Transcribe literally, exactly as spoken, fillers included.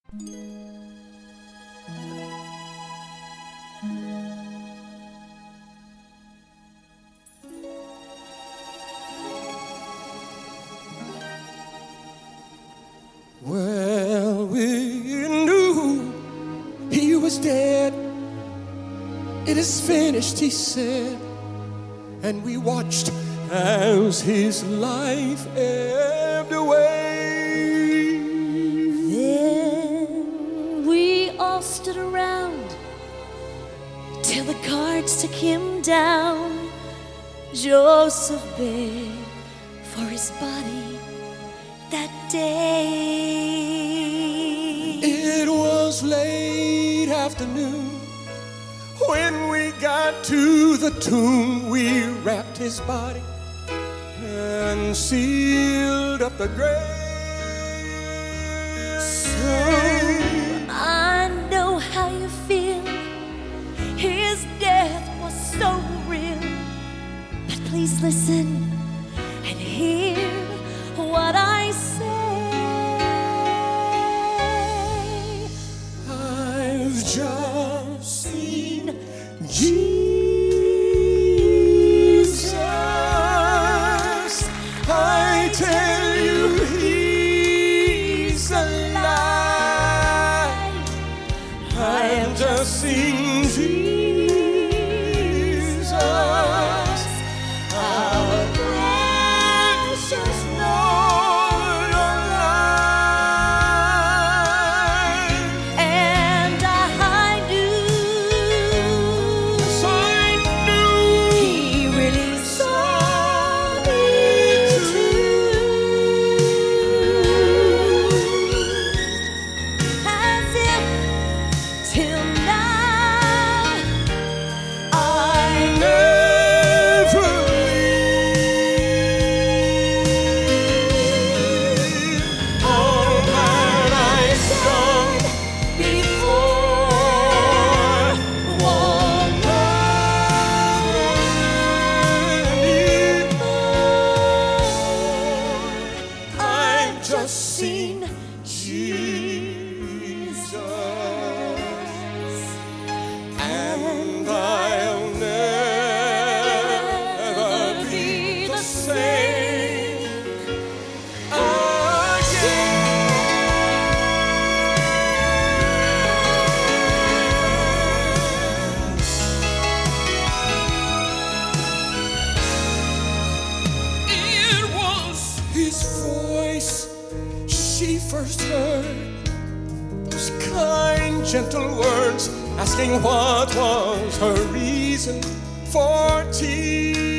Well, we knew he was dead. It is finished, he said, and we watched as his life ebbed away. Then we all stood around till the guards took him down. Joseph begged for his body that day. It was late afternoon when we got to the tomb. We wrapped his body and sealed up the grave. So I know how you feel. His death was so real. But please listen and hear what I say. I've just seen Jesus. I tell you, he's alive. I've just seen Jesus. Our precious Lord alive. And I knew, So I knew he really saw me too. As if till now I never leave. All that I've done before won't anymore. I've just seen Jesus, and I'll never be the same again. It was his voice she first heard, those kind, gentle words asking what was her reason for tears.